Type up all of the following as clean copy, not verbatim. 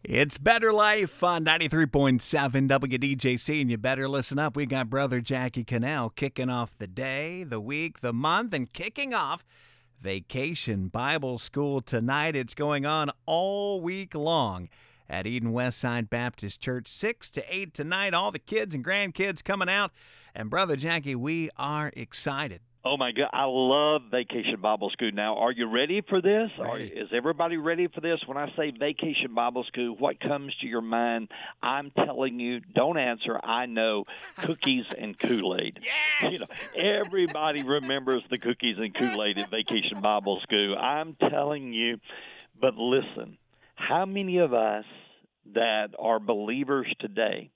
It's Better Life on 93.7 WDJC, and you better listen up. We got Brother Jackie Cannell kicking off the day, the week, the month, and kicking off Vacation Bible School tonight. It's going on all week long at Eden Westside Baptist Church, 6 to 8 tonight. All the kids and grandkids coming out. And Brother Jackie, we are excited. Oh, my God. I love Vacation Bible School. Now, are you ready for this? Is everybody ready for this? When I say Vacation Bible School, what comes to your mind? I'm telling you, don't answer. I know, cookies and Kool-Aid. Yes! You know, everybody remembers the cookies and Kool-Aid at Vacation Bible School. I'm telling you. But listen, how many of us that are believers today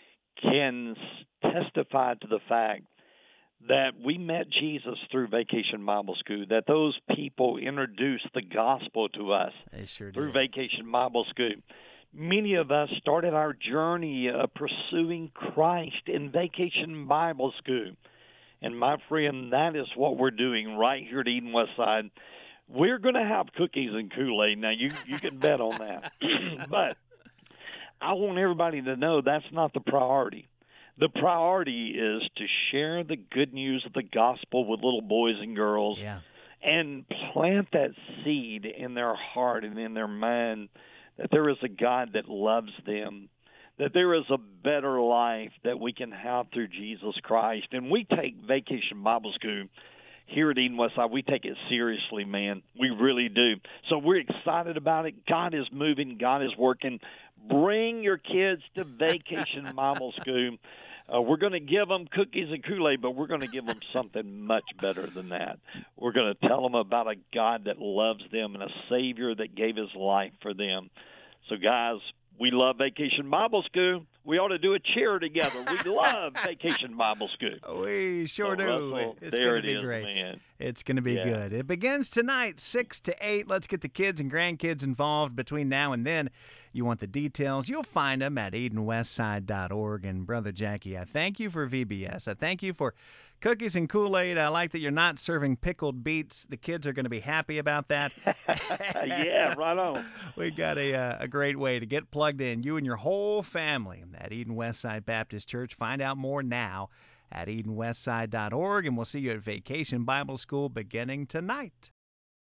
can testify to the fact that we met Jesus through Vacation Bible School, that those people introduced the gospel to us through Vacation Bible School? Many of us started our journey pursuing Christ in Vacation Bible School. And my friend, that is what we're doing right here at Eden Westside. We're going to have cookies and Kool-Aid. Now, you can bet on that. But I want everybody to know that's not the priority. The priority is to share the good news of the gospel with little boys and girls and plant that seed in their heart and in their mind that there is a God that loves them, that there is a better life that we can have through Jesus Christ. And we take Vacation Bible School here at Eden Westside, we take it seriously, man. We really do. So we're excited about it. God is moving. God is working. Bring your kids to Vacation Bible School. We're going to give them cookies and Kool-Aid, but we're going to give them something much better than that. We're going to tell them about a God that loves them and a Savior that gave his life for them. So, guys, we love Vacation Bible School. We ought to do a cheer together. We love Vacation Bible School. We sure do. Russell, it's going to be great. Man. It's going to be good. It begins tonight, 6 to 8. Let's get the kids and grandkids involved between now and then. You want the details, you'll find them at EdenWestside.org. And Brother Jackie, I thank you for VBS. I thank you for cookies and Kool-Aid. I like that you're not serving pickled beets. The kids are going to be happy about that. Yeah, right on. We got a great way to get plugged in, you and your whole family, at Eden Westside Baptist Church. Find out more now at EdenWestside.org, and we'll see you at Vacation Bible School beginning tonight.